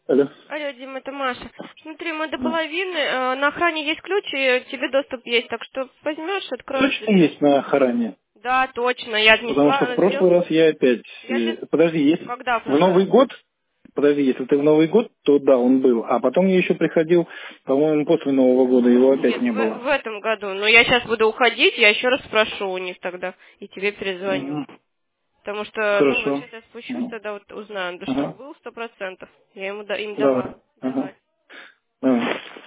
Алло. Алло, Дима, это Маша. Смотри, мы до А. половины, на охране есть ключ, и тебе доступ есть, так что возьмешь, откроешь для Точно себя. есть на охране? Да, точно, я Потому что в отнесла, прошлый раз я опять... я тебе... Подожди, если Когда в в прошлый Новый раз? год... Подожди, если ты в Новый год, то да, он был. А потом я еще приходил, по-моему, после Нового года, его опять Нет, не в было. этом году. Но я сейчас буду уходить, я еще раз спрошу у них тогда, и тебе перезвоню. Мгм. Потому что, ну, вот Хорошо. сейчас я спущусь, Мгм. тогда вот узнаю, да что Ага. был 100%. Я им Давай. давала. Ага. Давай. Давай.